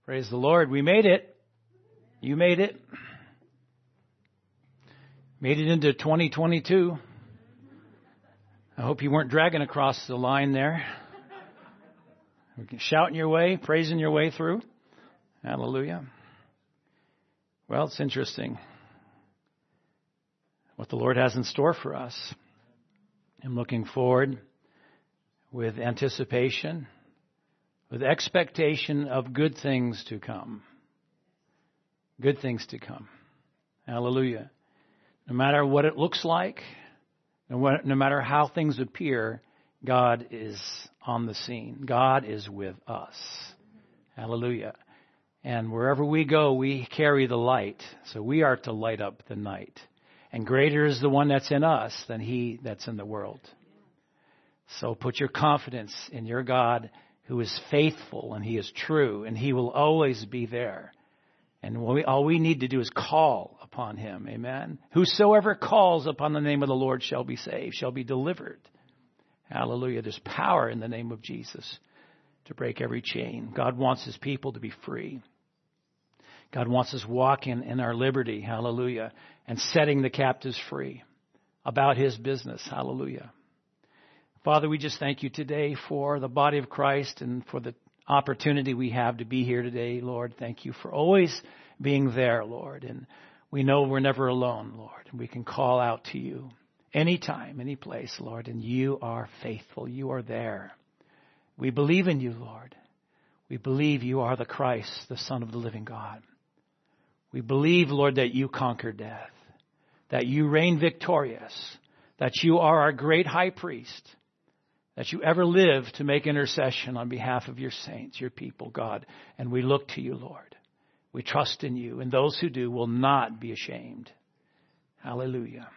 Praise the Lord. We made it. You made it. Made it into 2022. I hope you weren't dragging across the line there. Shouting your way, praising your way through. Hallelujah. Well, it's interesting what the Lord has in store for us. I'm looking forward with anticipation, with expectation of good things to come. Good things to come. Hallelujah. No matter what it looks like, no matter how things appear, God is on the scene. God is with us. Hallelujah. And wherever we go, we carry the light. So we are to light up the night. And greater is the one that's in us than he that's in the world. So put your confidence in your God who is faithful and he is true and he will always be there. And all we need to do is call upon him. Amen. Whosoever calls upon the name of the Lord shall be saved, shall be delivered. Hallelujah. There's power in the name of Jesus to break every chain. God wants his people to be free. God wants us walking in our liberty. Hallelujah. And setting the captives free about his business. Hallelujah. Father, we just thank you today for the body of Christ and for the opportunity we have to be here today, Lord. Thank you for always being there, Lord. And we know we're never alone, Lord. And we can call out to you anytime, any place, Lord. And you are faithful. You are there. We believe in you, Lord. We believe you are the Christ, the Son of the living God. We believe, Lord, that you conquered death, that you reign victorious, that you are our great high priest, that you ever live to make intercession on behalf of your saints, your people, God. And we look to you, Lord. We trust in you, and those who do will not be ashamed. Hallelujah.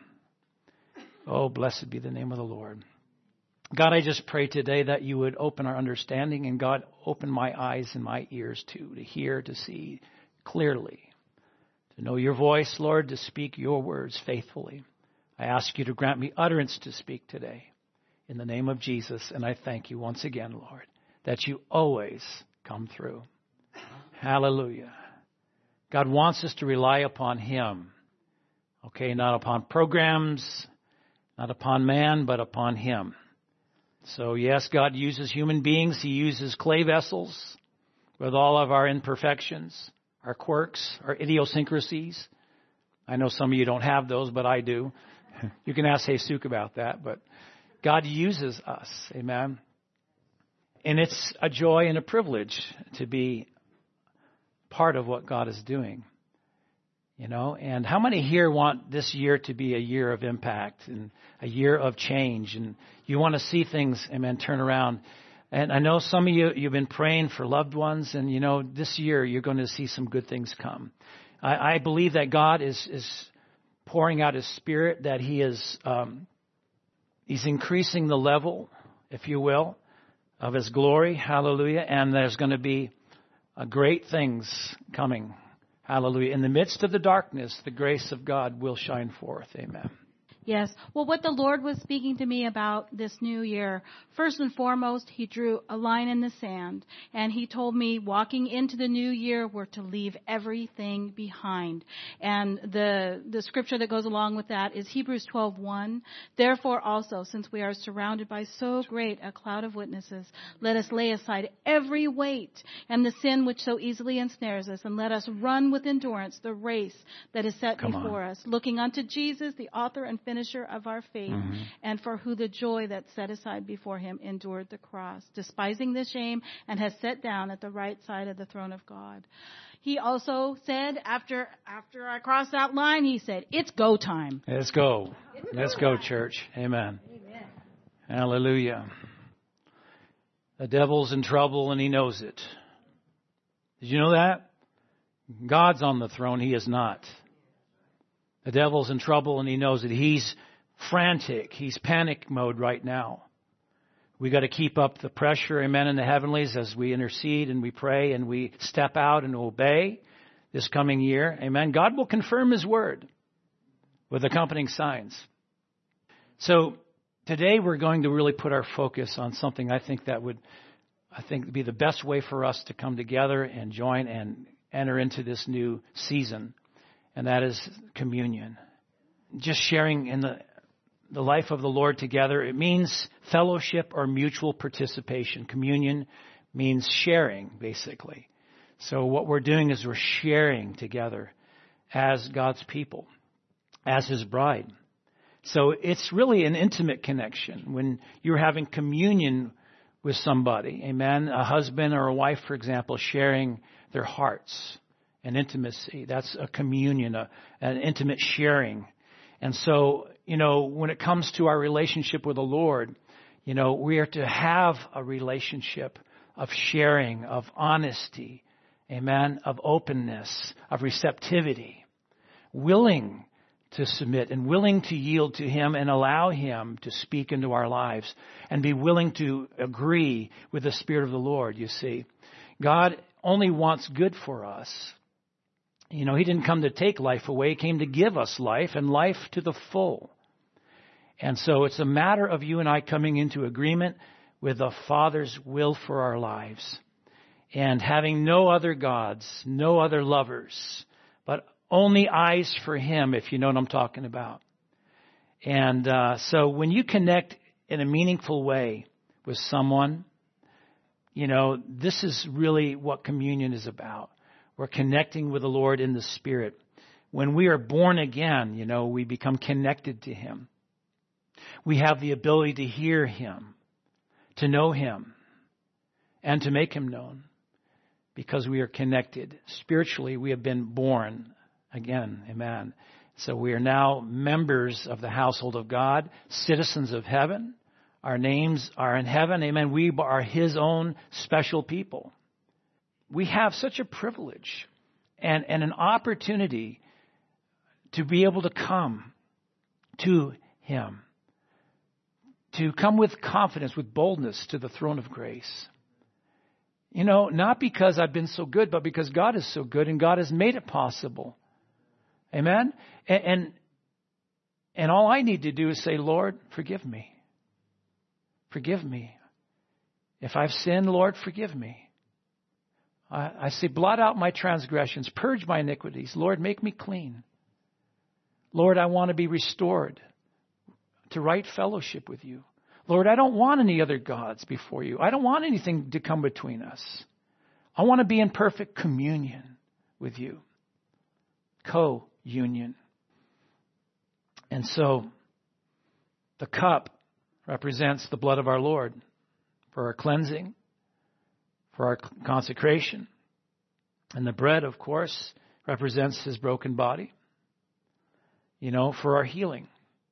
Oh, blessed be the name of the Lord. God, I just pray today that you would open our understanding, and God, open my eyes and my ears too, to hear, to see clearly, to know your voice, Lord, to speak your words faithfully. I ask you to grant me utterance to speak today. In the name of Jesus, and I thank you once again, Lord, that you always come through. Hallelujah. God wants us to rely upon him. Okay, not upon programs, not upon man, but upon him. So yes, God uses human beings. He uses clay vessels with all of our imperfections, our quirks, our idiosyncrasies. I know some of you don't have those, but I do. You can ask Jesus about that, but God uses us. Amen. And it's a joy and a privilege to be part of what God is doing. You know, and how many here want this year to be a year of impact and a year of change? And you want to see things, amen, turn around. And I know some of you, you've been praying for loved ones. And, you know, this year you're going to see some good things come. I believe that God is pouring out his spirit, that he is he's increasing the level, if you will, of his glory. Hallelujah. And there's going to be great things coming. Hallelujah. In the midst of the darkness, the grace of God will shine forth. Amen. Yes. Well, what the Lord was speaking to me about this new year, first and foremost, he drew a line in the sand. And he told me walking into the new year, we're to leave everything behind. And the scripture that goes along with that is Hebrews 12:1. Therefore also, since we are surrounded by so great a cloud of witnesses, let us lay aside every weight and the sin which so easily ensnares us, and let us run with endurance the race that is set before us, looking unto Jesus, the author and finisher of our faith, and for who the joy that set aside before him endured the cross, despising the shame, and has sat down at the right side of the throne of God. He also said, after I crossed that line, he said, it's go time. Let's go. Let's go, church. Amen. Amen. Hallelujah. The devil's in trouble and he knows it. Did you know that? God's on the throne. He is not. The devil's in trouble and he knows it. He's frantic. He's panic mode right now. We got to keep up the pressure, amen, in the heavenlies as we intercede and we pray and we step out and obey this coming year. Amen. God will confirm his word with accompanying signs. So today we're going to really put our focus on something I think that would I think, would be the best way for us to come together and join and enter into this new season, and that is communion. Just sharing in the life of the Lord together. It means fellowship or mutual participation. Communion means sharing, basically. So what we're doing is we're sharing together as God's people, as His bride. So it's really an intimate connection when you're having communion with somebody. Amen. A husband or a wife, for example, sharing their hearts and intimacy. That's a communion, an intimate sharing. And so, when it comes to our relationship with the Lord, we are to have a relationship of sharing, of honesty, amen, of openness, of receptivity, willing to submit and willing to yield to Him and allow Him to speak into our lives and be willing to agree with the Spirit of the Lord, you see. God only wants good for us. He didn't come to take life away. He came to give us life and life to the full. And so it's a matter of you and I coming into agreement with the Father's will for our lives and having no other gods, no other lovers, but only eyes for Him, if you know what I'm talking about. And so when you connect in a meaningful way with someone, this is really what communion is about. We're connecting with the Lord in the Spirit. When we are born again, we become connected to Him. We have the ability to hear Him, to know Him, and to make Him known because we are connected. Spiritually, we have been born again. Amen. So we are now members of the household of God, citizens of heaven. Our names are in heaven. Amen. We are His own special people. We have such a privilege and an opportunity to be able to come to Him, to come with confidence, with boldness to the throne of grace. Not because I've been so good, but because God is so good and God has made it possible. Amen? And all I need to do is say, Lord, forgive me. Forgive me. If I've sinned, Lord, forgive me. I say, blot out my transgressions, purge my iniquities. Lord, make me clean. Lord, I want to be restored to right fellowship with you. Lord, I don't want any other gods before you. I don't want anything to come between us. I want to be in perfect communion with you. Co-union. And so the cup represents the blood of our Lord for our cleansing, for our consecration. And the bread, of course, represents His broken body, for our healing.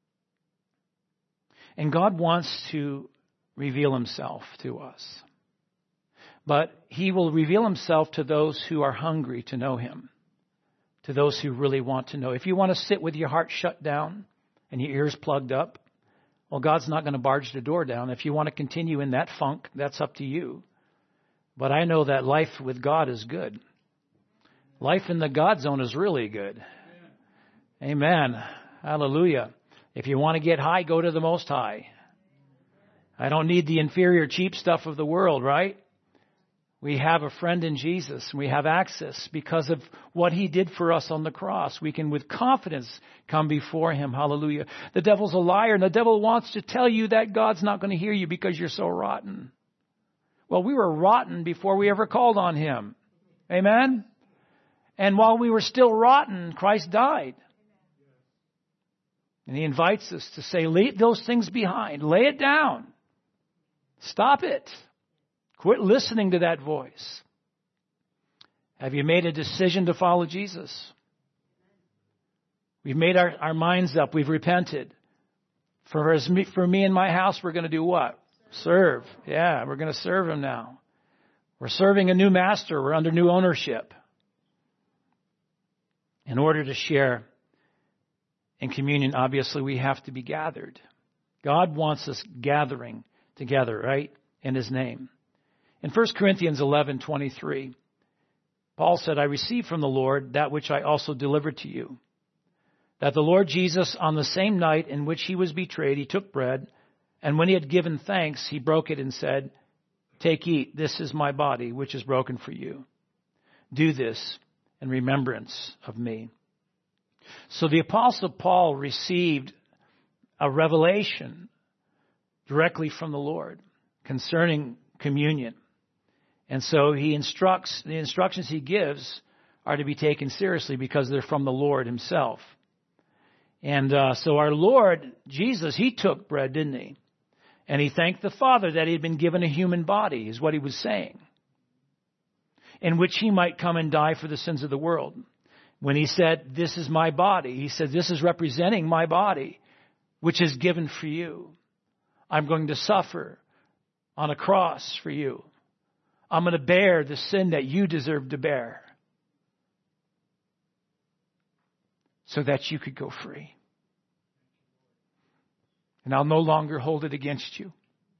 And God wants to reveal Himself to us. But He will reveal Himself to those who are hungry to know Him, to those who really want to know. If you want to sit with your heart shut down and your ears plugged up, well, God's not going to barge the door down. If you want to continue in that funk, that's up to you. But I know that life with God is good. Life in the God zone is really good. Amen. Hallelujah. If you want to get high, go to the Most High. I don't need the inferior, cheap stuff of the world, right? We have a friend in Jesus. We have access because of what He did for us on the cross. We can with confidence come before Him. Hallelujah. The devil's a liar, and the devil wants to tell you that God's not going to hear you because you're so rotten. Well, we were rotten before we ever called on Him. Amen? And while we were still rotten, Christ died. And He invites us to say, leave those things behind. Lay it down. Stop it. Quit listening to that voice. Have you made a decision to follow Jesus? We've made our minds up. We've repented. For me and my house, we're going to do what? Serve. Yeah, we're going to serve Him now. We're serving a new master. We're under new ownership. In order to share in communion, obviously, we have to be gathered. God wants us gathering together, right? In His name. In 1 Corinthians 11:23, Paul said, I received from the Lord that which I also delivered to you, that the Lord Jesus, on the same night in which He was betrayed, He took bread, and when He had given thanks, He broke it and said, Take, eat. This is my body, which is broken for you. Do this in remembrance of me. So the Apostle Paul received a revelation directly from the Lord concerning communion. And so the instructions he gives are to be taken seriously because they're from the Lord himself. And so our Lord Jesus, he took bread, didn't he? And he thanked the Father that he had been given a human body, is what he was saying, in which he might come and die for the sins of the world. When he said, this is my body, he said, this is representing my body, which is given for you. I'm going to suffer on a cross for you. I'm going to bear the sin that you deserve to bear so that you could go free. And I'll no longer hold it against you.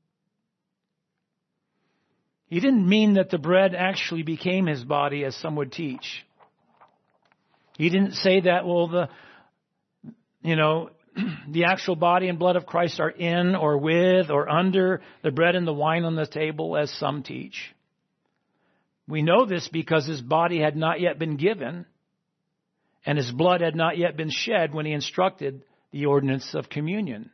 He didn't mean that the bread actually became his body, as some would teach. He didn't say that, well, the actual body and blood of Christ are in or with or under the bread and the wine on the table, as some teach. We know this because his body had not yet been given and his blood had not yet been shed when he instructed the ordinance of communion.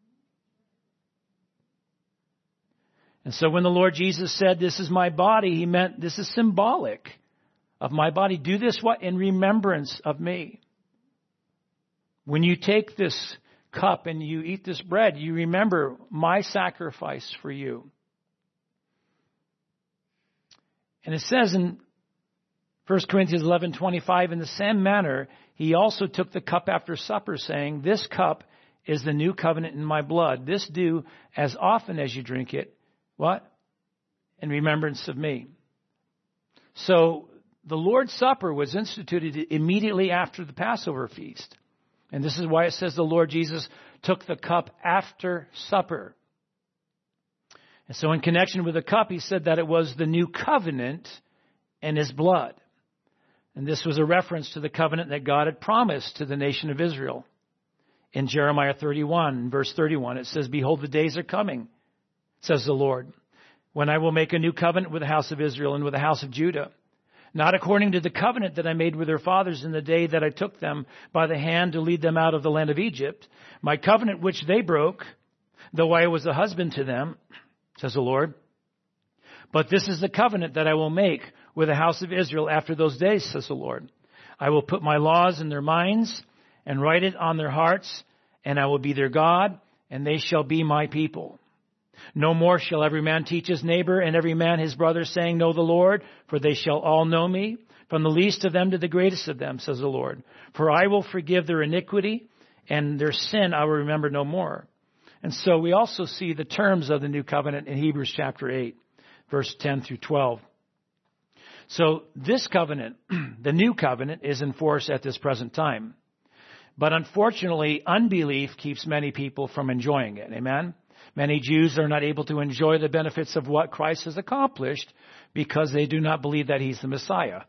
And so when the Lord Jesus said, this is my body, he meant this is symbolic of my body. Do this what? In remembrance of me. When you take this cup and you eat this bread, you remember my sacrifice for you. And it says in 1 Corinthians 11:25, in the same manner, he also took the cup after supper, saying, this cup is the new covenant in my blood. This do as often as you drink it. What? In remembrance of me. So the Lord's Supper was instituted immediately after the Passover feast. And this is why it says the Lord Jesus took the cup after supper. And so in connection with the cup, he said that it was the new covenant in his blood. And this was a reference to the covenant that God had promised to the nation of Israel. In Jeremiah 31, verse 31, it says, behold, the days are coming, says the Lord, when I will make a new covenant with the house of Israel and with the house of Judah, not according to the covenant that I made with their fathers in the day that I took them by the hand to lead them out of the land of Egypt, my covenant which they broke, though I was a husband to them, says the Lord. But this is the covenant that I will make with the house of Israel after those days, says the Lord. I will put my laws in their minds and write it on their hearts, and I will be their God, and they shall be my people. No more shall every man teach his neighbor and every man his brother, saying, know the Lord, for they shall all know me, from the least of them to the greatest of them, says the Lord. For I will forgive their iniquity, and their sin I will remember no more. And so we also see the terms of the new covenant in Hebrews chapter 8, verse 10 through 12. So this covenant, the new covenant, is in force at this present time. But unfortunately, unbelief keeps many people from enjoying it. Amen? Many Jews are not able to enjoy the benefits of what Christ has accomplished because they do not believe that he's the Messiah.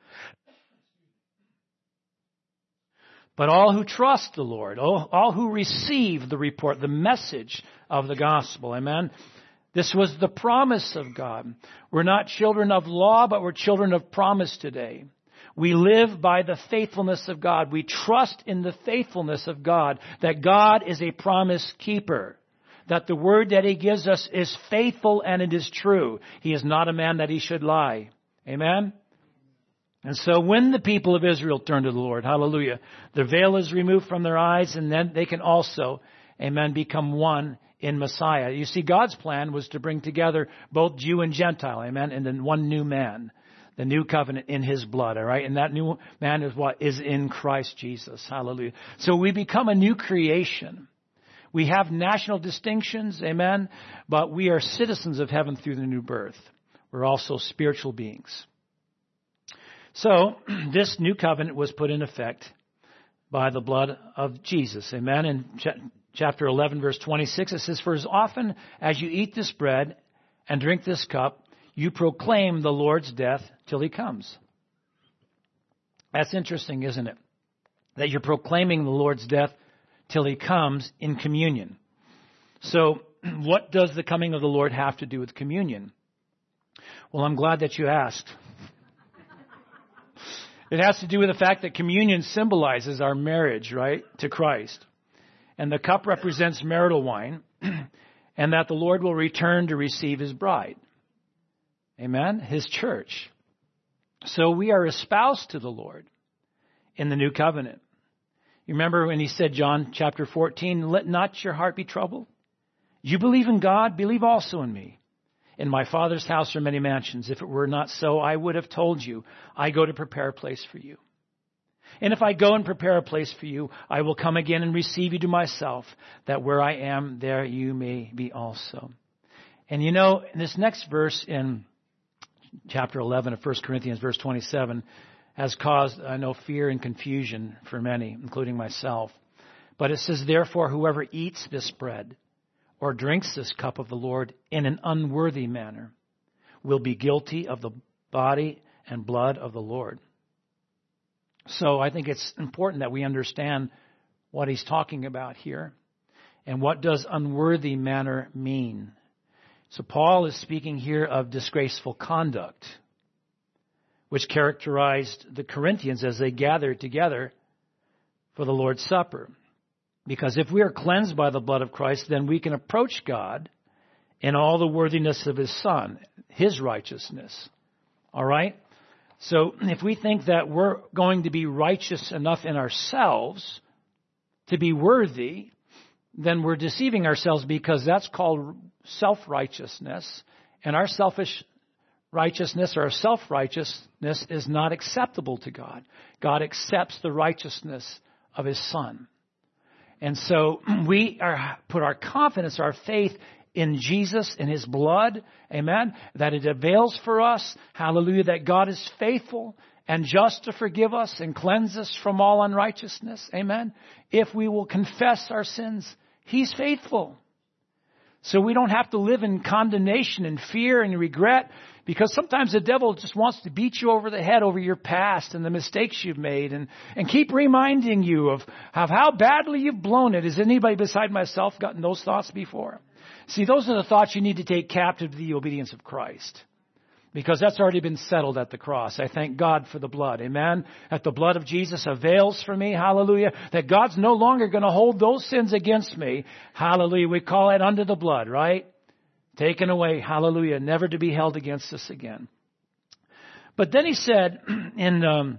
But all who trust the Lord, all who receive the report, the message of the gospel, amen? This was the promise of God. We're not children of law, but we're children of promise today. We live by the faithfulness of God. We trust in the faithfulness of God, that God is a promise keeper, that the word that he gives us is faithful and it is true. He is not a man that he should lie. Amen? And so when the people of Israel turn to the Lord, hallelujah, the veil is removed from their eyes, and then they can also, amen, become one in Messiah. You see, God's plan was to bring together both Jew and Gentile, amen, and then one new man, the new covenant in his blood, all right? And that new man is what is in Christ Jesus, hallelujah. So we become a new creation. We have national distinctions, amen, but we are citizens of heaven through the new birth. We're also spiritual beings. So this new covenant was put in effect by the blood of Jesus, amen. In chapter 11, verse 26, it says, for as often as you eat this bread and drink this cup, you proclaim the Lord's death till he comes. That's interesting, isn't it? That you're proclaiming the Lord's death till he comes in communion. So what does the coming of the Lord have to do with communion? Well, I'm glad that you asked. It has to do with the fact that communion symbolizes our marriage, right, to Christ. And the cup represents marital wine, and that the Lord will return to receive his bride. Amen? His church. So we are espoused to the Lord in the new covenant. You remember when he said, John chapter 14, let not your heart be troubled. You believe in God, believe also in me. In my Father's house are many mansions. If it were not so, I would have told you, I go to prepare a place for you. And if I go and prepare a place for you, I will come again and receive you to myself, that where I am, there you may be also. And you know, in this next verse in chapter 11 of 1 Corinthians, verse 27, has caused, I know, fear and confusion for many, including myself. But it says, therefore, whoever eats this bread or drinks this cup of the Lord in an unworthy manner will be guilty of the body and blood of the Lord. So I think it's important that we understand what he's talking about here. And what does unworthy manner mean? So Paul is speaking here of disgraceful conduct, which characterized the Corinthians as they gathered together for the Lord's Supper. Because if we are cleansed by the blood of Christ, then we can approach God in all the worthiness of his Son, his righteousness. All right? So if we think that we're going to be righteous enough in ourselves to be worthy, then we're deceiving ourselves, because that's called self-righteousness. And our selfish righteousness or self-righteousness is not acceptable to God. God accepts the righteousness of his Son. And so we put our confidence, our faith in Jesus, in his blood, amen, that it avails for us, hallelujah, that God is faithful and just to forgive us and cleanse us from all unrighteousness, amen. If we will confess our sins, he's faithful. So we don't have to live in condemnation and fear and regret, because sometimes the devil just wants to beat you over the head over your past and the mistakes you've made and keep reminding you of how badly you've blown it. Has anybody beside myself gotten those thoughts before? See, those are the thoughts you need to take captive to the obedience of Christ, because that's already been settled at the cross. I thank God for the blood. Amen. That the blood of Jesus avails for me. Hallelujah. That God's no longer going to hold those sins against me. Hallelujah. We call it under the blood, right? Taken away. Hallelujah. Never to be held against us again. But then he said in 1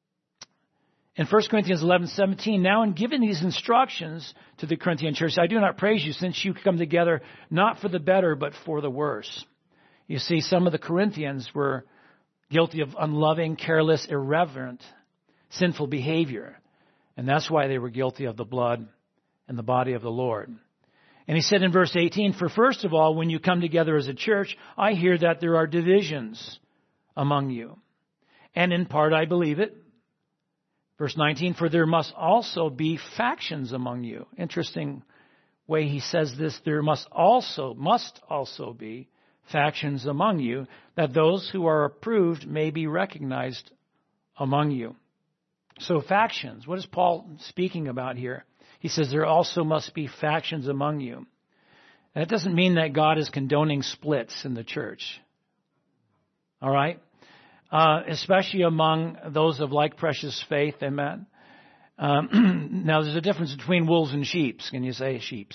Corinthians 11:17, now in giving these instructions to the Corinthian church, I do not praise you, since you come together not for the better, but for the worse. You see, some of the Corinthians were guilty of unloving, careless, irreverent, sinful behavior. And that's why they were guilty of the blood and the body of the Lord. And he said in verse 18, for first of all, when you come together as a church, I hear that there are divisions among you. And in part I believe it. Verse 19, for there must also be factions among you. Interesting way he says this. There must also be factions among you, that those who are approved may be recognized among you. So factions, what is Paul speaking about here? He says there also must be factions among you. And it doesn't mean that God is condoning splits in the church. All right? Especially among those of like precious faith, amen? Now there's a difference between wolves and sheep. Can you say sheep?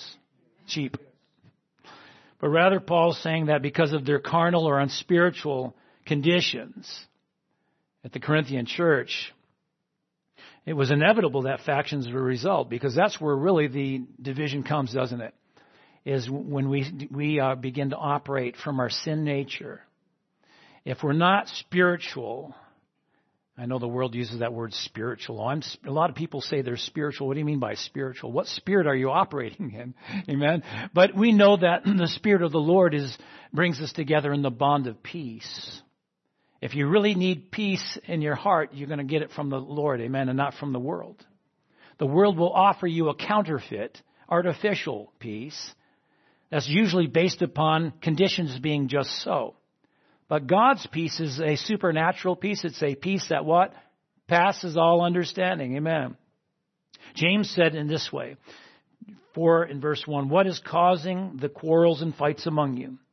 But rather Paul's saying that because of their carnal or unspiritual conditions at the Corinthian church, it was inevitable that factions would result, because that's where really the division comes, doesn't it? Is when we begin to operate from our sin nature. If we're not spiritual, I know the world uses that word spiritual. A lot of people say they're spiritual. What do you mean by spiritual? What spirit are you operating in? Amen. But we know that the Spirit of the Lord brings us together in the bond of peace. If you really need peace in your heart, you're going to get it from the Lord, amen, and not from the world. The world will offer you a counterfeit, artificial peace that's usually based upon conditions being just so. But God's peace is a supernatural peace. It's a peace that what? Passes all understanding, amen. James said in this way, 4 in verse 1, what is causing the quarrels and fights among you?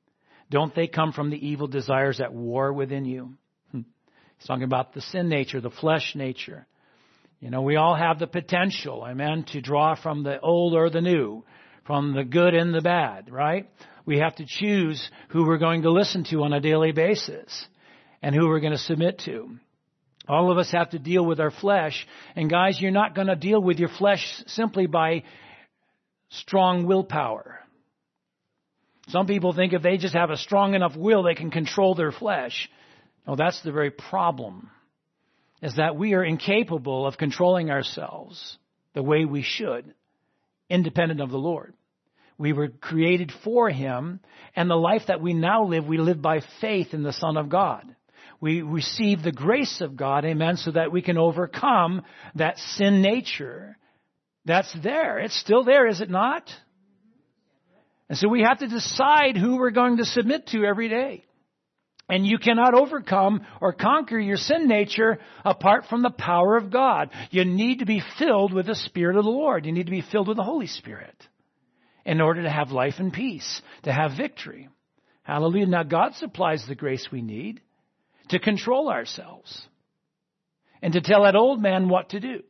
Don't they come from the evil desires at war within you? He's talking about the sin nature, the flesh nature. You know, we all have the potential, amen, to draw from the old or the new, from the good and the bad, right? We have to choose who we're going to listen to on a daily basis and who we're going to submit to. All of us have to deal with our flesh. And guys, you're not going to deal with your flesh simply by strong willpower. Some people think if they just have a strong enough will, they can control their flesh. No, that's the very problem, is that we are incapable of controlling ourselves the way we should, independent of the Lord. We were created for Him, and the life that we now live, we live by faith in the Son of God. We receive the grace of God, amen, so that we can overcome that sin nature that's there. It's still there, is it not? And so we have to decide who we're going to submit to every day. And you cannot overcome or conquer your sin nature apart from the power of God. You need to be filled with the Spirit of the Lord. You need to be filled with the Holy Spirit in order to have life and peace, to have victory. Hallelujah. Now God supplies the grace we need to control ourselves and to tell that old man what to do.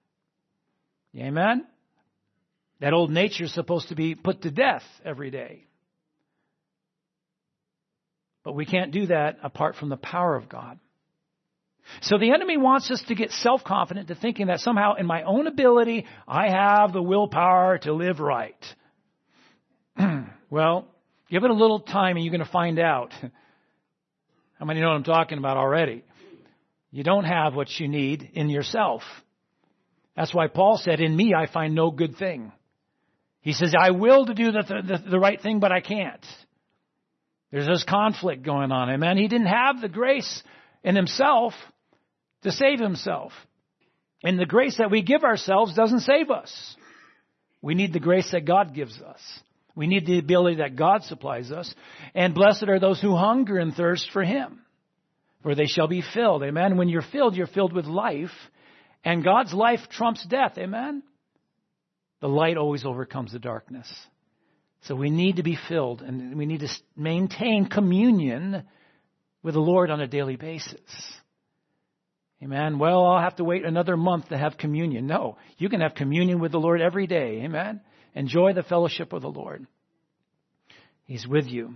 Amen? That old nature is supposed to be put to death every day. But we can't do that apart from the power of God. So the enemy wants us to get self-confident, to thinking that somehow in my own ability, I have the willpower to live right. Well, give it a little time and you're going to find out. How many know what I'm talking about already? You don't have what you need in yourself. That's why Paul said, in me I find no good thing. He says, I will to do the right thing, but I can't. There's this conflict going on. Amen. He didn't have the grace in himself to save himself. And the grace that we give ourselves doesn't save us. We need the grace that God gives us. We need the ability that God supplies us. And blessed are those who hunger and thirst for Him, for they shall be filled. Amen. When you're filled with life. And God's life trumps death. Amen. The light always overcomes the darkness. So we need to be filled, and we need to maintain communion with the Lord on a daily basis. Amen. Well, I'll have to wait another month to have communion. No, you can have communion with the Lord every day. Amen. Enjoy the fellowship of the Lord. He's with you.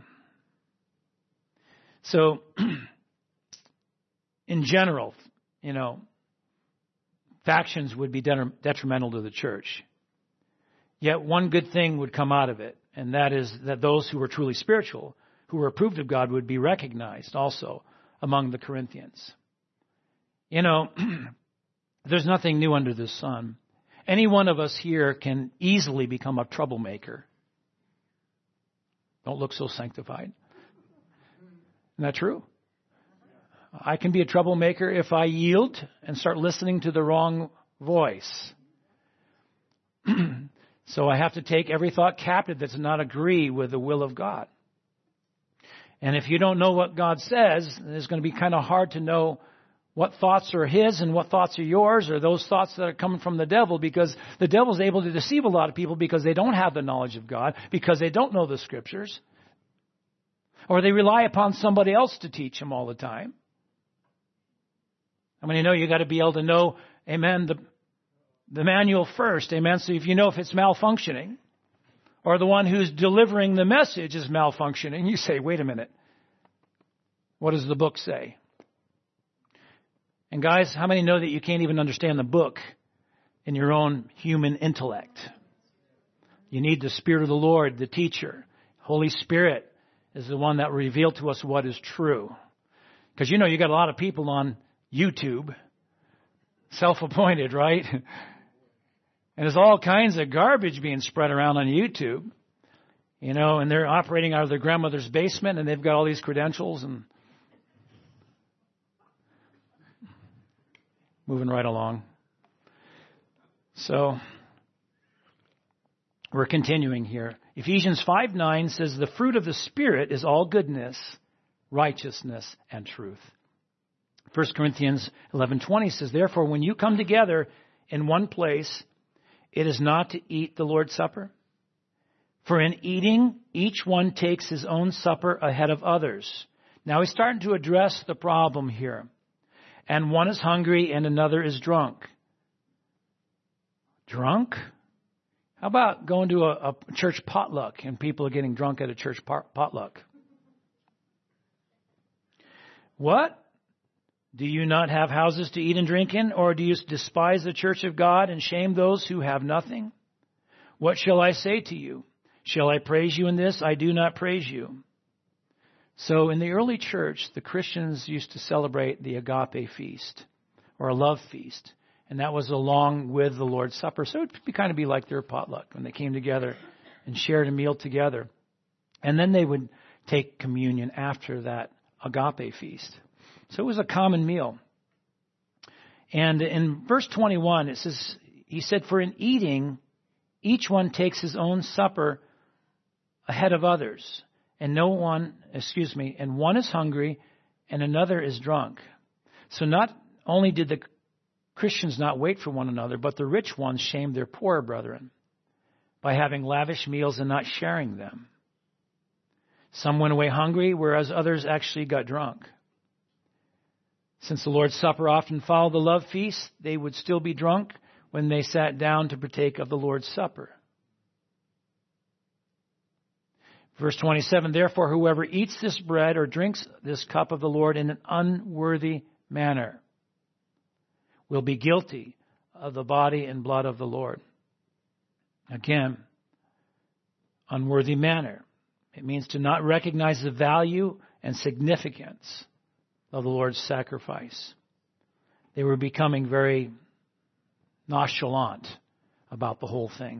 So, in general, factions would be detrimental to the church. Yet one good thing would come out of it, and that is that those who were truly spiritual, who were approved of God, would be recognized also among the Corinthians. There's nothing new under the sun. Any one of us here can easily become a troublemaker. Don't look so sanctified. Isn't that true? I can be a troublemaker if I yield and start listening to the wrong voice. So I have to take every thought captive that does not agree with the will of God. And if you don't know what God says, it's going to be kind of hard to know what thoughts are His and what thoughts are yours, or those thoughts that are coming from the devil, because the devil's able to deceive a lot of people because they don't have the knowledge of God, because they don't know the Scriptures, or they rely upon somebody else to teach them all the time. I mean, you got to be able to know, amen, the manual first, amen. So if you know if it's malfunctioning, or the one who's delivering the message is malfunctioning, you say, wait a minute, what does the book say? And guys, how many know that you can't even understand the book in your own human intellect? You need the Spirit of the Lord, the teacher. Holy Spirit is the one that will reveal to us what is true. Because you got a lot of people on YouTube, self-appointed, right? And there's all kinds of garbage being spread around on YouTube, and they're operating out of their grandmother's basement, and they've got all these credentials, and moving right along. So we're continuing here. Ephesians 5:9 says, the fruit of the Spirit is all goodness, righteousness, and truth. 1 Corinthians 11:20 says, therefore, when you come together in one place, it is not to eat the Lord's Supper. For in eating, each one takes his own supper ahead of others. Now he's starting to address the problem here. And one is hungry and another is drunk. Drunk? How about going to a church potluck and people are getting drunk at a church potluck? What? Do you not have houses to eat and drink in? Or do you despise the church of God and shame those who have nothing? What shall I say to you? Shall I praise you in this? I do not praise you. So in the early church, the Christians used to celebrate the agape feast or a love feast. And that was along with the Lord's Supper. So it would kind of be like their potluck when they came together and shared a meal together. And then they would take communion after that agape feast. So it was a common meal. And in verse 21, it says, he said, for in eating, each one takes his own supper ahead of others. And one is hungry and another is drunk. So not only did the Christians not wait for one another, but the rich ones shamed their poorer brethren by having lavish meals and not sharing them. Some went away hungry, whereas others actually got drunk. Since the Lord's Supper often followed the love feast, they would still be drunk when they sat down to partake of the Lord's Supper. Verse 27, therefore whoever eats this bread or drinks this cup of the Lord in an unworthy manner will be guilty of the body and blood of the Lord. Again, unworthy manner. It means to not recognize the value and significance of the Lord's sacrifice. They were becoming very nonchalant about the whole thing.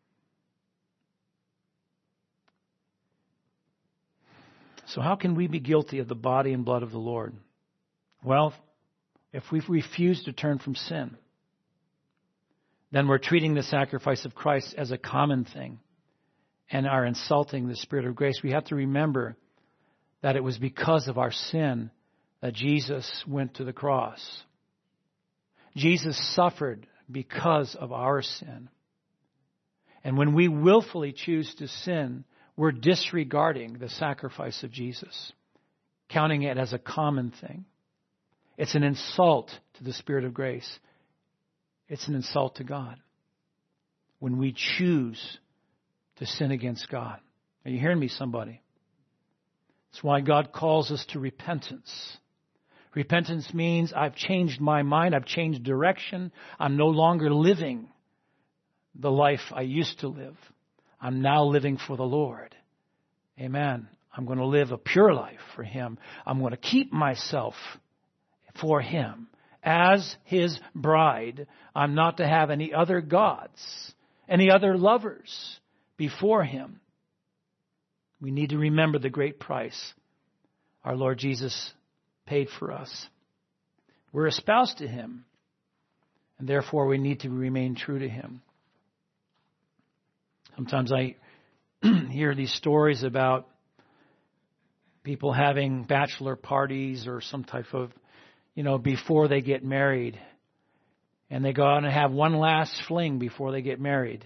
So how can we be guilty of the body and blood of the Lord? Well, if we refuse to turn from sin, then we're treating the sacrifice of Christ as a common thing and are insulting the Spirit of grace. We have to remember that it was because of our sin that Jesus went to the cross. Jesus suffered because of our sin. And when we willfully choose to sin, we're disregarding the sacrifice of Jesus, counting it as a common thing. It's an insult to the Spirit of grace. It's an insult to God when we choose to sin against God. Are you hearing me, somebody? That's why God calls us to repentance. Repentance means I've changed my mind. I've changed direction. I'm no longer living the life I used to live. I'm now living for the Lord. Amen. I'm going to live a pure life for Him. I'm going to keep myself for Him. As His bride, I'm not to have any other gods, any other lovers before Him. We need to remember the great price our Lord Jesus paid for us. We're espoused to Him, and therefore we need to remain true to Him. Sometimes I hear these stories about people having bachelor parties or some type of, before they get married. And they go out and have one last fling before they get married,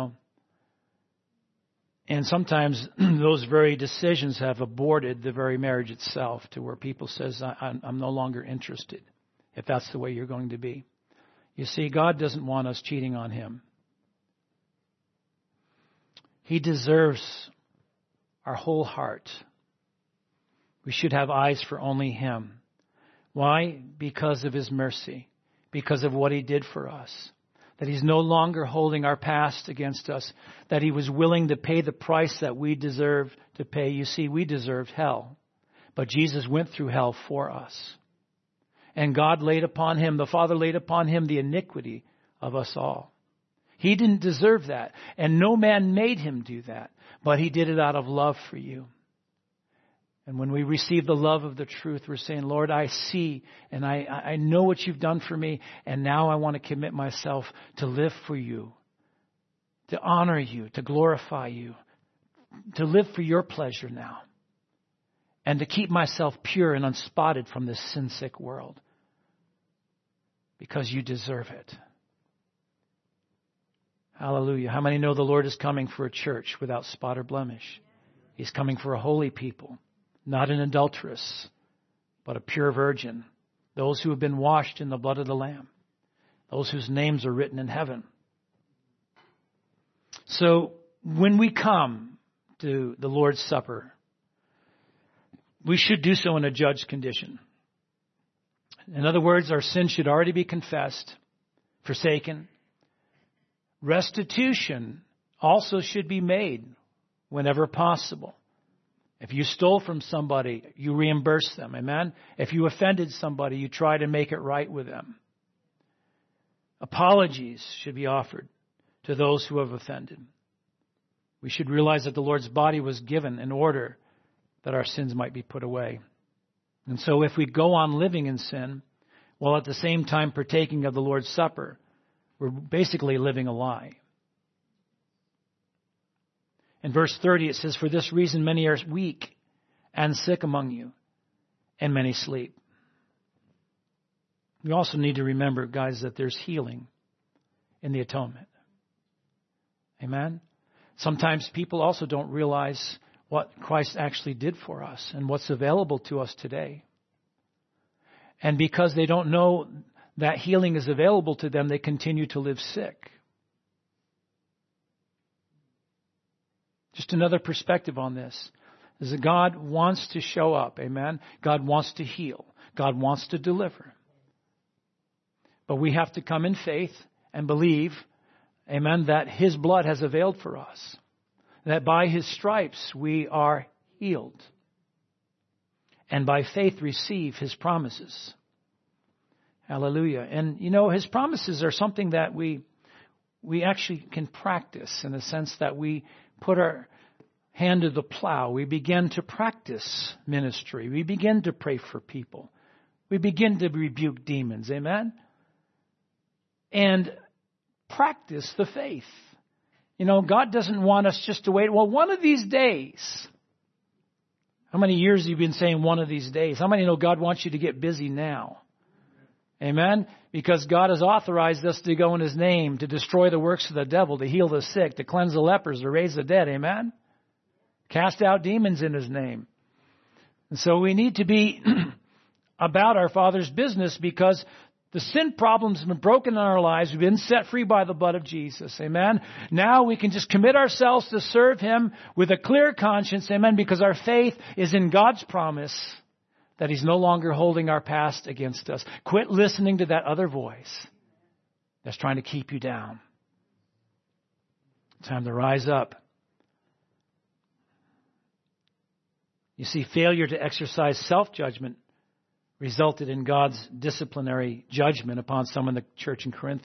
And sometimes those very decisions have aborted the very marriage itself to where people says, I'm no longer interested, if that's the way you're going to be. You see, God doesn't want us cheating on Him. He deserves our whole heart. We should have eyes for only Him. Why? Because of His mercy. Because of what He did for us. That He's no longer holding our past against us. That He was willing to pay the price that we deserve to pay. You see, we deserved hell. But Jesus went through hell for us. And God laid upon Him, the Father laid upon Him the iniquity of us all. He didn't deserve that. And no man made Him do that. But He did it out of love for you. And when we receive the love of the truth, we're saying, Lord, I see and I know what You've done for me. And now I want to commit myself to live for You, to honor You, to glorify You, to live for Your pleasure now. And to keep myself pure and unspotted from this sin-sick world. Because You deserve it. Hallelujah. How many know the Lord is coming for a church without spot or blemish? He's coming for a holy people, not an adulteress, but a pure virgin. Those who have been washed in the blood of the Lamb. Those whose names are written in heaven. So when we come to the Lord's Supper, we should do so in a judged condition. In other words, our sin should already be confessed, forsaken. Restitution also should be made whenever possible. If you stole from somebody, you reimburse them. Amen? If you offended somebody, you try to make it right with them. Apologies should be offered to those who have offended. We should realize that the Lord's body was given in order that our sins might be put away. And so if we go on living in sin, while at the same time partaking of the Lord's Supper, we're basically living a lie. In verse 30 it says, "For this reason many are weak and sick among you, and many sleep." We also need to remember, guys, that there's healing in the atonement. Amen? Sometimes people also don't realize what Christ actually did for us and what's available to us today. And because they don't know that healing is available to them, they continue to live sick. Just another perspective on this is that God wants to show up. Amen? God wants to heal. God wants to deliver. But we have to come in faith and believe, amen, that His blood has availed for us. That by His stripes we are healed. And by faith receive His promises. Hallelujah. And you know, His promises are something that we actually can practice in the sense that we put our hand to the plow. We begin to practice ministry. We begin to pray for people. We begin to rebuke demons. Amen? And practice the faith. You know, God doesn't want us just to wait. Well, one of these days. How many years have you been saying one of these days? How many know God wants you to get busy now? Amen? Because God has authorized us to go in His name, to destroy the works of the devil, to heal the sick, to cleanse the lepers, to raise the dead. Amen? Cast out demons in His name. And so we need to be about our Father's business because the sin problems have been broken in our lives. We've been set free by the blood of Jesus. Amen? Now we can just commit ourselves to serve Him with a clear conscience. Amen? Because our faith is in God's promise that He's no longer holding our past against us. Quit listening to that other voice that's trying to keep you down. Time to rise up. You see, failure to exercise self-judgment resulted in God's disciplinary judgment upon some in the church in Corinth.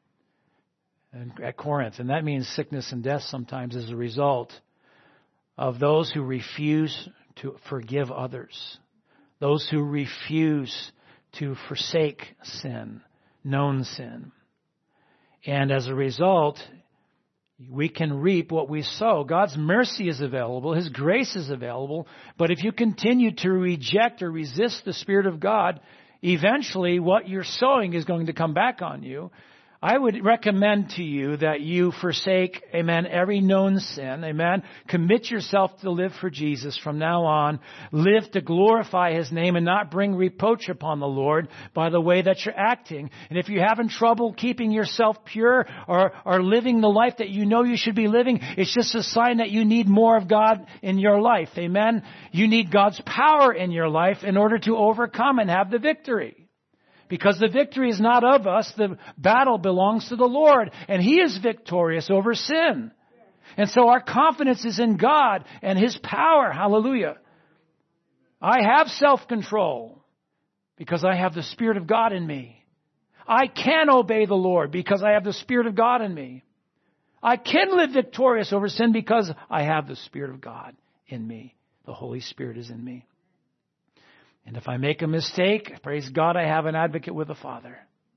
And that means sickness and death sometimes as a result of those who refuse to forgive others. Those who refuse to forsake sin, known sin. And as a result, we can reap what we sow. God's mercy is available. His grace is available. But if you continue to reject or resist the Spirit of God, eventually what you're sowing is going to come back on you. I would recommend to you that you forsake, amen, every known sin, amen. Commit yourself to live for Jesus from now on. Live to glorify His name and not bring reproach upon the Lord by the way that you're acting. And if you're having trouble keeping yourself pure or living the life that you know you should be living, it's just a sign that you need more of God in your life, amen. You need God's power in your life in order to overcome and have the victory. Because the victory is not of us. The battle belongs to the Lord. And He is victorious over sin. And so our confidence is in God and His power. Hallelujah. I have self-control because I have the Spirit of God in me. I can obey the Lord because I have the Spirit of God in me. I can live victorious over sin because I have the Spirit of God in me. The Holy Spirit is in me. And if I make a mistake, praise God, I have an advocate with the Father.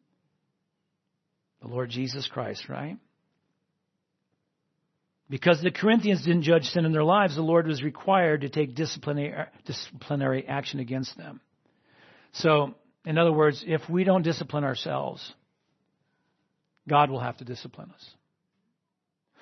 The Lord Jesus Christ, right? Because the Corinthians didn't judge sin in their lives, the Lord was required to take disciplinary action against them. So, in other words, if we don't discipline ourselves, God will have to discipline us.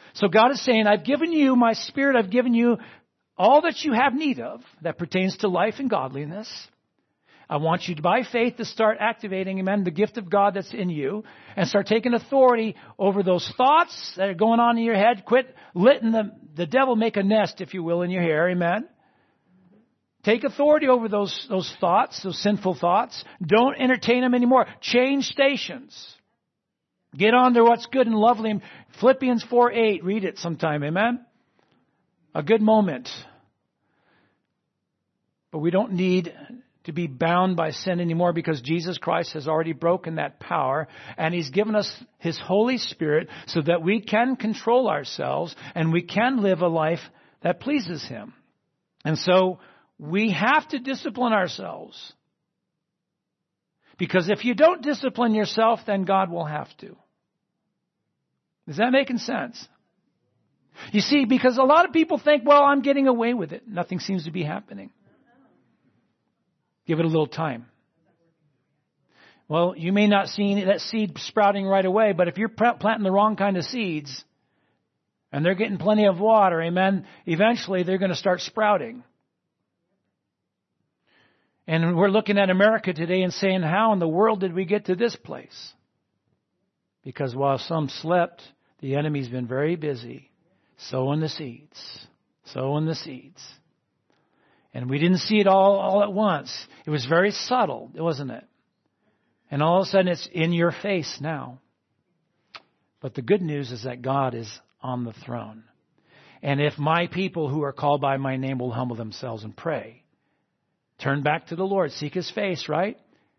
So God is saying, I've given you my Spirit, I've given you all that you have need of that pertains to life and godliness. I want you to, by faith, to start activating, amen, the gift of God that's in you and start taking authority over those thoughts that are going on in your head. Quit letting the devil make a nest, if you will, in your hair, amen. Take authority over those thoughts, those sinful thoughts. Don't entertain them anymore. Change stations. Get on to what's good and lovely. Philippians 4:8, read it sometime, amen. A good moment. But we don't need to be bound by sin anymore because Jesus Christ has already broken that power and He's given us His Holy Spirit so that we can control ourselves and we can live a life that pleases Him. And so we have to discipline ourselves. Because if you don't discipline yourself, then God will have to. Is that making sense? You see, because a lot of people think, well, I'm getting away with it. Nothing seems to be happening. Give it a little time. Well, you may not see that seed sprouting right away, but if you're planting the wrong kind of seeds and they're getting plenty of water, amen, eventually they're going to start sprouting. And we're looking at America today and saying, how in the world did we get to this place? Because while some slept, the enemy's been very busy sowing the seeds. Sowing the seeds. And we didn't see it all at once. It was very subtle, wasn't it? And all of a sudden it's in your face now. But the good news is that God is on the throne. And if my people who are called by my name will humble themselves and pray, turn back to the Lord, seek His face, right?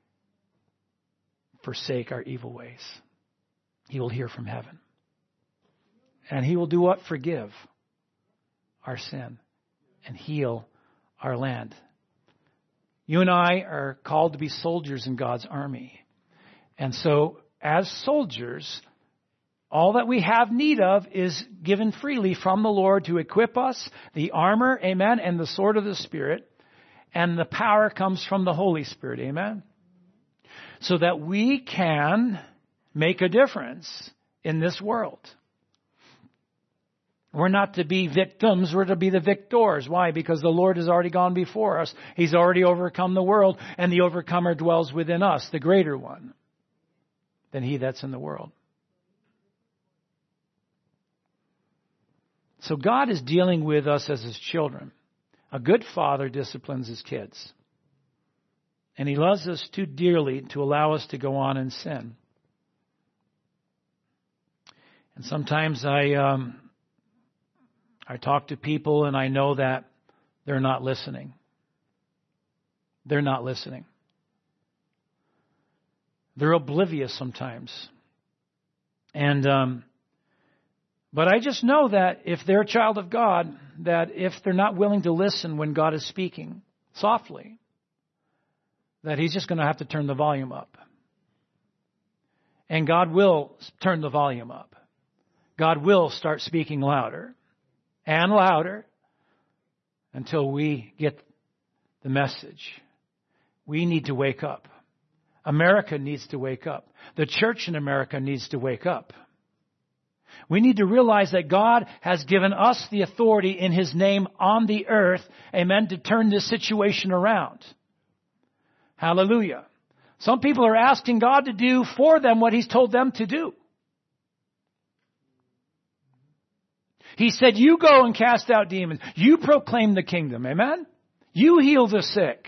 Forsake our evil ways. He will hear from heaven. And He will do what? Forgive our sin and heal our land. You and I are called to be soldiers in God's army. And so, as soldiers, all that we have need of is given freely from the Lord to equip us, the armor, amen, and the sword of the Spirit. And the power comes from the Holy Spirit, amen? So that we can make a difference in this world. We're not to be victims, we're to be the victors. Why? Because the Lord has already gone before us. He's already overcome the world, and the overcomer dwells within us, the greater one, than he that's in the world. So God is dealing with us as His children. A good father disciplines his kids. And He loves us too dearly to allow us to go on in sin. And sometimes I talk to people and I know that they're not listening. They're not listening. They're oblivious sometimes. And but I just know that if they're a child of God, that if they're not willing to listen when God is speaking softly, that He's just going to have to turn the volume up. And God will turn the volume up. God will start speaking louder and louder until we get the message. We need to wake up. America needs to wake up. The church in America needs to wake up. We need to realize that God has given us the authority in His name on the earth, amen, to turn this situation around. Hallelujah. Some people are asking God to do for them what He's told them to do. He said, you go and cast out demons. You proclaim the kingdom, amen? You heal the sick.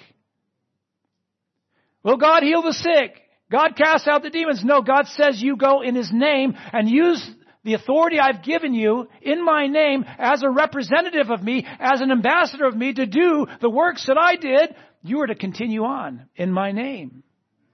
Will God heal the sick? God cast out the demons. No, God says you go in His name and use the authority I've given you in my name as a representative of me, as an ambassador of me to do the works that I did. You are to continue on in my name.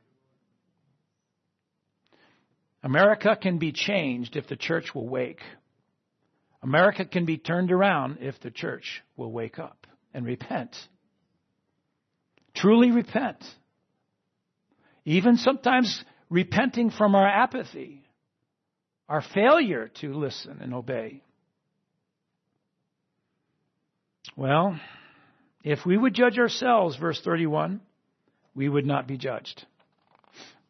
America can be changed if the church will wake. America can be turned around if the church will wake up and repent. Truly repent. Even sometimes repenting from our apathy, our failure to listen and obey. Well, if we would judge ourselves, verse 31, we would not be judged.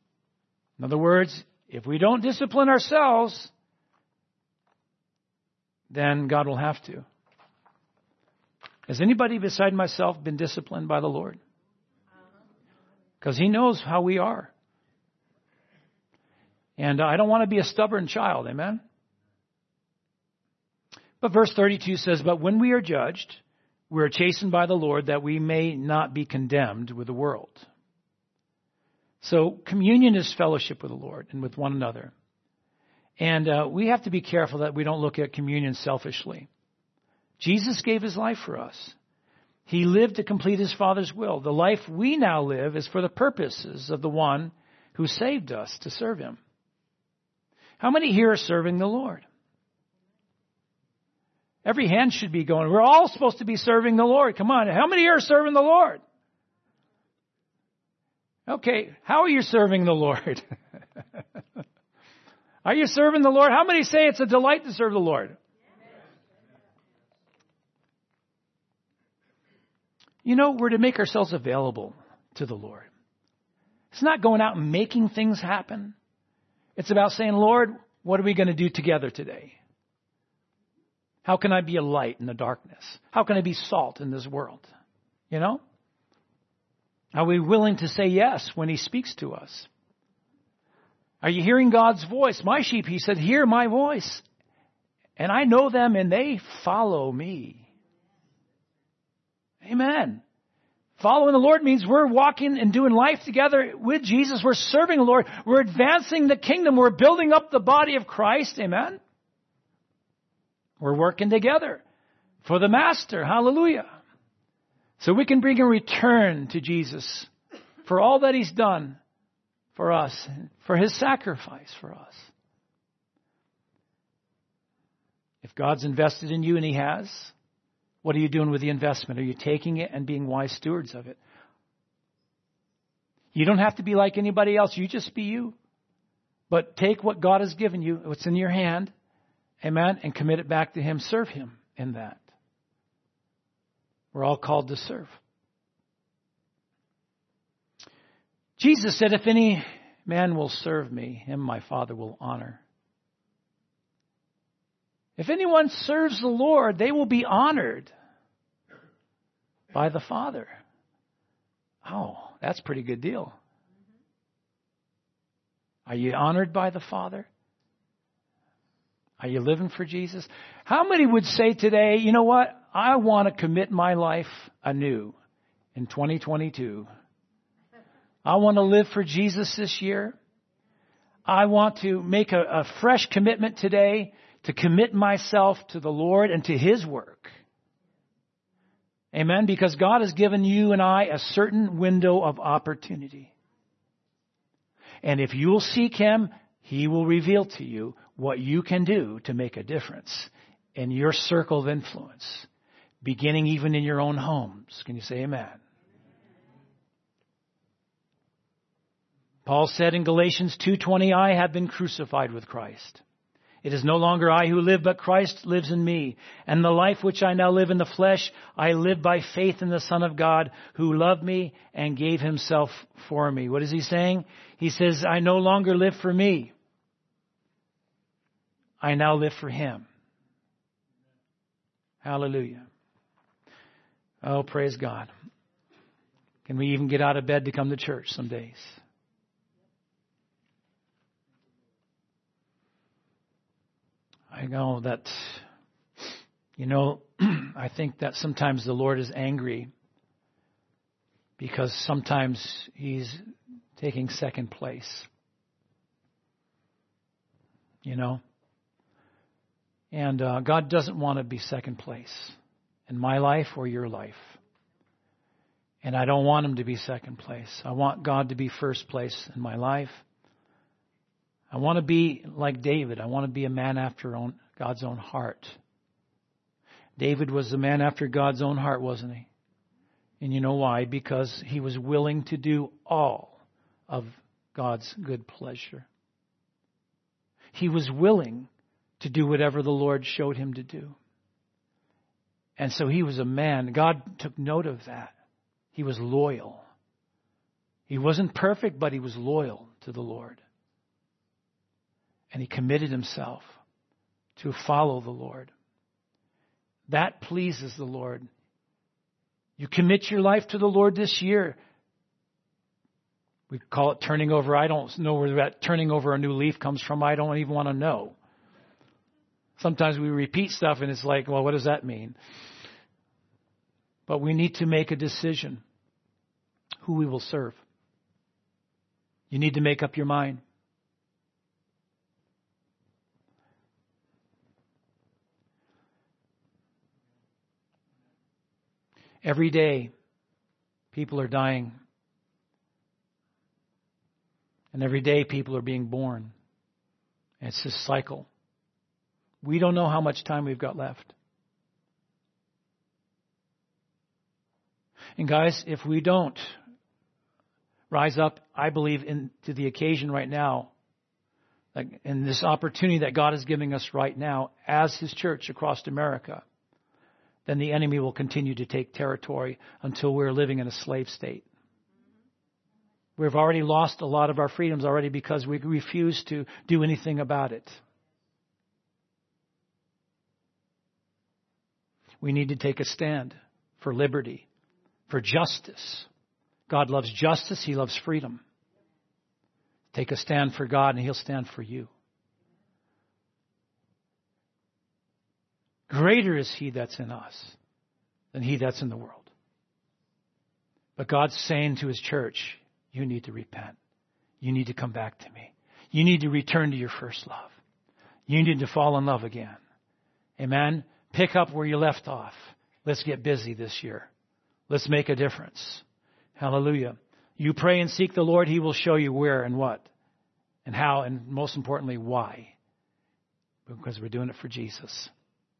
In other words, if we don't discipline ourselves, then God will have to. Has anybody beside myself been disciplined by the Lord? Because He knows how we are. And I don't want to be a stubborn child. Amen? But verse 32 says, but when we are judged, we are chastened by the Lord that we may not be condemned with the world. So communion is fellowship with the Lord and with one another. And we have to be careful that we don't look at communion selfishly. Jesus gave His life for us. He lived to complete His Father's will. The life we now live is for the purposes of the one who saved us to serve Him. How many here are serving the Lord? Every hand should be going. We're all supposed to be serving the Lord. Come on. How many here are serving the Lord? Okay. How are you serving the Lord? Are you serving the Lord? How many say it's a delight to serve the Lord? You know, we're to make ourselves available to the Lord. It's not going out and making things happen. It's about saying, Lord, what are we going to do together today? How can I be a light in the darkness? How can I be salt in this world? You know? Are we willing to say yes when He speaks to us? Are you hearing God's voice? My sheep, He said, hear my voice. And I know them and they follow me. Amen. Following the Lord means we're walking and doing life together with Jesus. We're serving the Lord. We're advancing the kingdom. We're building up the body of Christ. Amen. We're working together for the Master. Hallelujah. So we can bring a return to Jesus for all that He's done for us, for His sacrifice for us. If God's invested in you, and He has, what are you doing with the investment? Are you taking it and being wise stewards of it? You don't have to be like anybody else. You just be you. But take what God has given you, what's in your hand, amen, and commit it back to Him. Serve Him in that. We're all called to serve. Jesus said, if any man will serve me, him my Father will honor. If anyone serves the Lord, they will be honored by the Father. Oh, that's a pretty good deal. Are you honored by the Father? Are you living for Jesus? How many would say today, you know what? I want to commit my life anew in 2022. I want to live for Jesus this year. I want to make a fresh commitment today to commit myself to the Lord and to His work. Amen? Because God has given you and I a certain window of opportunity. And if you'll seek Him, He will reveal to you what you can do to make a difference in your circle of influence, beginning even in your own homes. Can you say amen? Paul said in Galatians 2:20, I have been crucified with Christ. It is no longer I who live, but Christ lives in me. And the life which I now live in the flesh, I live by faith in the Son of God, who loved me and gave Himself for me. What is he saying? He says, I no longer live for me. I now live for Him. Hallelujah. Oh, praise God. Can we even get out of bed to come to church some days? I know that, I think that sometimes the Lord is angry because sometimes He's taking second place. And God doesn't want to be second place in my life or your life. And I don't want Him to be second place. I want God to be first place in my life. I want to be like David. I want to be a man after God's own heart. David was a man after God's own heart, wasn't he? And you know why? Because he was willing to do all of God's good pleasure. He was willing to do whatever the Lord showed him to do. And so he was a man. God took note of that. He was loyal. He wasn't perfect, but he was loyal to the Lord. And he committed himself to follow the Lord. That pleases the Lord. You commit your life to the Lord this year. We call it turning over. I don't know where that turning over a new leaf comes from. I don't even want to know. Sometimes we repeat stuff and it's like, well, what does that mean? But we need to make a decision who we will serve. You need to make up your mind. Every day, people are dying. And every day, people are being born. And it's this cycle. We don't know how much time we've got left. And guys, if we don't rise up, I believe, to the occasion right now, and this opportunity that God is giving us right now as His church across America, then the enemy will continue to take territory until we're living in a slave state. We've already lost a lot of our freedoms already because we refuse to do anything about it. We need to take a stand for liberty, for justice. God loves justice. He loves freedom. Take a stand for God and He'll stand for you. Greater is He that's in us than he that's in the world. But God's saying to His church, you need to repent. You need to come back to me. You need to return to your first love. You need to fall in love again. Amen? Pick up where you left off. Let's get busy this year. Let's make a difference. Hallelujah. You pray and seek the Lord. He will show you where and what and how and most importantly, why. Because we're doing it for Jesus.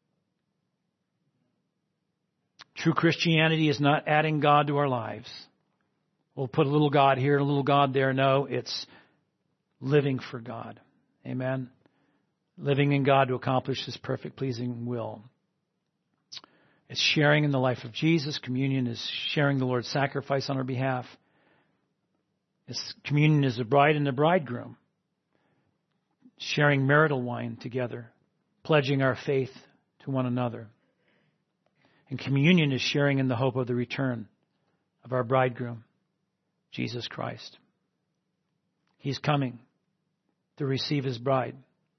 True Christianity is not adding God to our lives. We'll put a little God here, a little God there. No, it's living for God. Amen. Living in God to accomplish His perfect, pleasing will. It's sharing in the life of Jesus. Communion is sharing the Lord's sacrifice on our behalf. Communion is the bride and the bridegroom. Sharing marital wine together. Pledging our faith to one another. And communion is sharing in the hope of the return of our bridegroom, Jesus Christ. He's coming to receive His bride.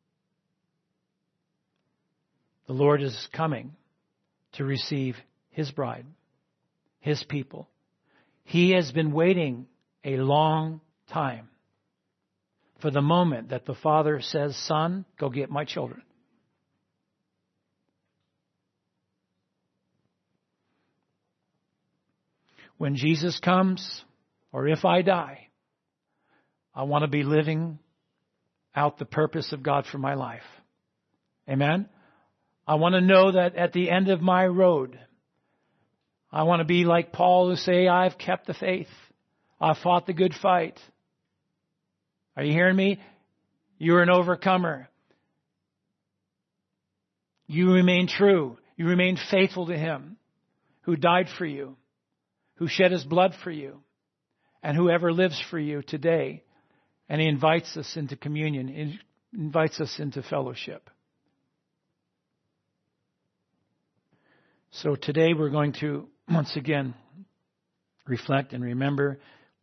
The Lord is coming to receive His bride, His people. He has been waiting a long time for the moment that the Father says, Son, go get my children. When Jesus comes, or if I die, I want to be living out the purpose of God for my life. Amen? I want to know that at the end of my road, I want to be like Paul who say, I've kept the faith. I've fought the good fight. Are you hearing me? You're an overcomer. You remain true. You remain faithful to Him who died for you, who shed His blood for you, and whoever lives for you today. And He invites us into communion. He invites us into fellowship. So today we're going to, once again, reflect and remember.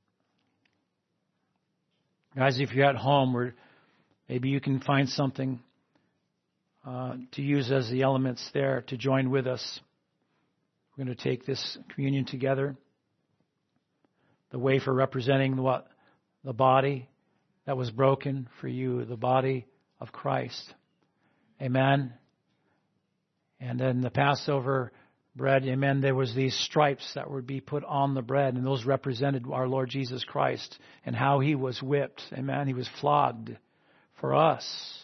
Guys, if you're at home, maybe you can find something to use as the elements there to join with us. We're going to take this communion together. The wafer representing what? The body that was broken for you, the body of Christ. Amen. And then the Passover bread, amen, there was these stripes that would be put on the bread, and those represented our Lord Jesus Christ and how He was whipped. Amen. He was flogged for us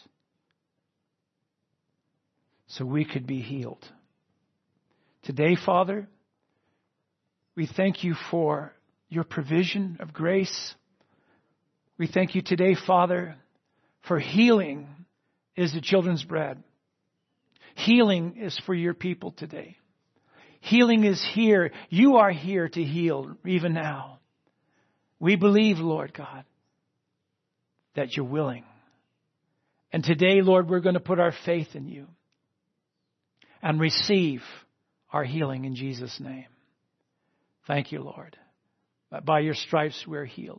so we could be healed. Today, Father, we thank You for Your provision of grace. We thank You today, Father, for healing is the children's bread. Healing is for Your people today. Healing is here. You are here to heal even now. We believe, Lord God, that You're willing. And today, Lord, we're going to put our faith in You. and receive our healing in Jesus' name. Thank you, Lord. That by your stripes we're healed.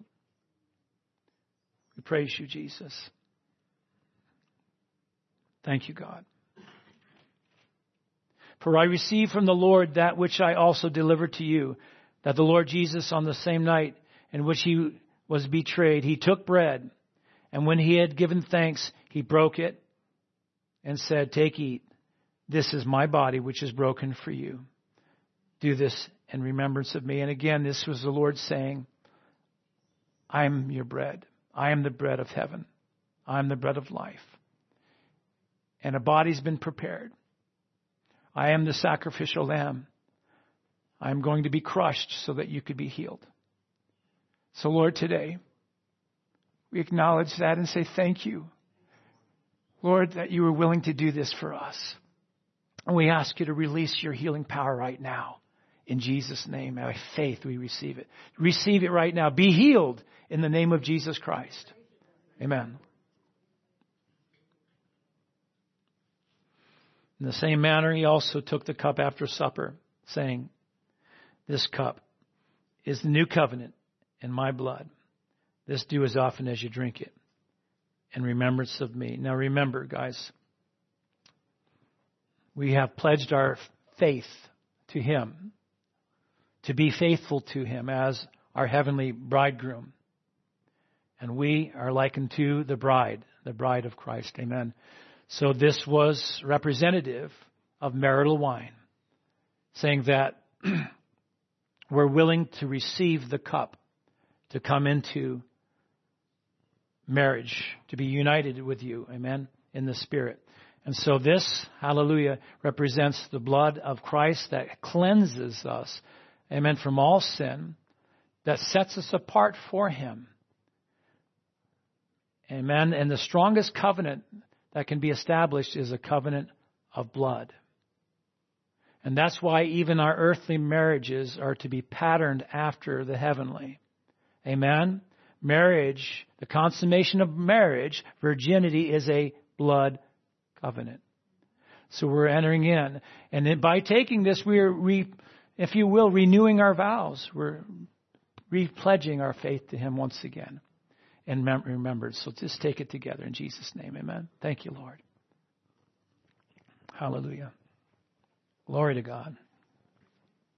We praise you, Jesus. Thank you, God. For I received from the Lord that which I also delivered to you, that the Lord Jesus, on the same night in which he was betrayed, he took bread, and when he had given thanks, he broke it and said, "Take, eat. This is my body, which is broken for you. Do this in remembrance of me." And again, this was the Lord saying, I am your bread. I am the bread of heaven. I am the bread of life. And a body's been prepared. I am the sacrificial lamb. I am going to be crushed so that you could be healed. So, Lord, today, we acknowledge that and say thank you, Lord, that you were willing to do this for us. And we ask you to release your healing power right now. In Jesus' name, by faith, we receive it. Receive it right now. Be healed in the name of Jesus Christ. Amen. In the same manner, he also took the cup after supper, saying, "This cup is the new covenant in my blood. This do as often as you drink it in remembrance of me." Now remember, guys, we have pledged our faith to him, to be faithful to him as our heavenly bridegroom. And we are likened to the bride of Christ. Amen. So this was representative of marital wine, saying that we're willing to receive the cup, to come into marriage, to be united with you, amen, in the Spirit. And so this, hallelujah, represents the blood of Christ that cleanses us, amen, from all sin, that sets us apart for him. Amen. And the strongest covenant that can be established is a covenant of blood. And that's why even our earthly marriages are to be patterned after the heavenly. Amen. Marriage, the consummation of marriage, virginity, is a blood covenant. So we're entering in. And then by taking this, we're, if you will, renewing our vows. We're repledging our faith to him once again. And remember, so just take it together in Jesus' name. Amen. Thank you, Lord. Hallelujah. Glory to God.